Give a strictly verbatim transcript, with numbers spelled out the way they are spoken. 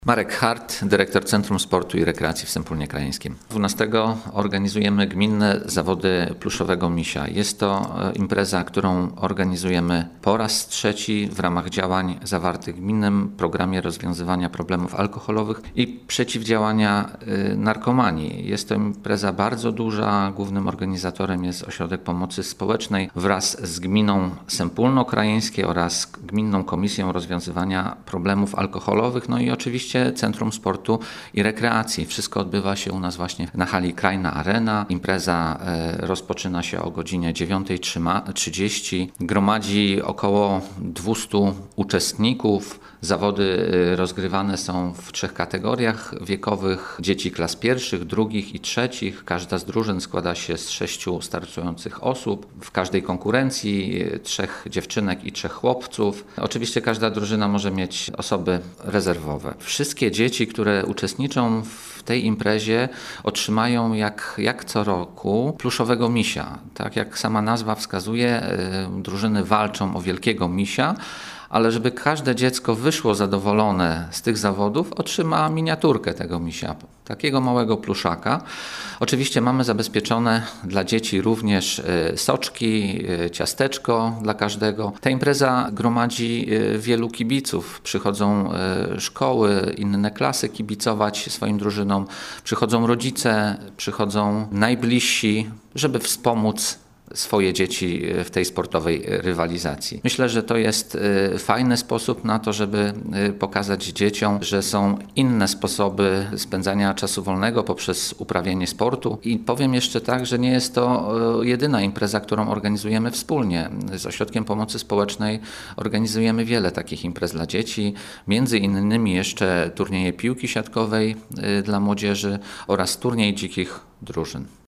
Marek Hart, dyrektor Centrum Sportu i Rekreacji w Sępólnie Krajeńskim. dwunastego organizujemy gminne zawody pluszowego misia. Jest to impreza, którą organizujemy po raz trzeci w ramach działań zawartych w gminnym programie rozwiązywania problemów alkoholowych i przeciwdziałania narkomanii. Jest to impreza bardzo duża. Głównym organizatorem jest Ośrodek Pomocy Społecznej wraz z gminą Sępólno-Krajeńskie oraz Gminną Komisją Rozwiązywania Problemów Alkoholowych, no i oczywiście Centrum Sportu i Rekreacji. Wszystko odbywa się u nas właśnie na hali Krajna Arena. Impreza rozpoczyna się o godzinie dziewiąta trzydzieści. Gromadzi około dwieście uczestników. Zawody rozgrywane są w trzech kategoriach wiekowych. Dzieci klas pierwszych, drugich i trzecich. Każda z drużyn składa się z sześciu startujących osób. W każdej konkurencji trzech dziewczynek i trzech chłopców. Oczywiście każda drużyna może mieć osoby rezerwowe. Wszystkie dzieci, które uczestniczą w tej imprezie, otrzymają jak, jak co roku pluszowego misia. Tak jak sama nazwa wskazuje, drużyny walczą o wielkiego misia, ale żeby każde dziecko wyszło zadowolone z tych zawodów, otrzyma miniaturkę tego misia, takiego małego pluszaka. Oczywiście mamy zabezpieczone dla dzieci również soczki, ciasteczko dla każdego. Ta impreza gromadzi wielu kibiców. Przychodzą szkoły, inne klasy kibicować swoim drużynom, przychodzą rodzice, przychodzą najbliżsi, żeby wspomóc swoje dzieci w tej sportowej rywalizacji. Myślę, że to jest fajny sposób na to, żeby pokazać dzieciom, że są inne sposoby spędzania czasu wolnego poprzez uprawianie sportu. I powiem jeszcze tak, że nie jest to jedyna impreza, którą organizujemy wspólnie. Z Ośrodkiem Pomocy Społecznej organizujemy wiele takich imprez dla dzieci, między innymi jeszcze turnieje piłki siatkowej dla młodzieży oraz turniej dzikich drużyn.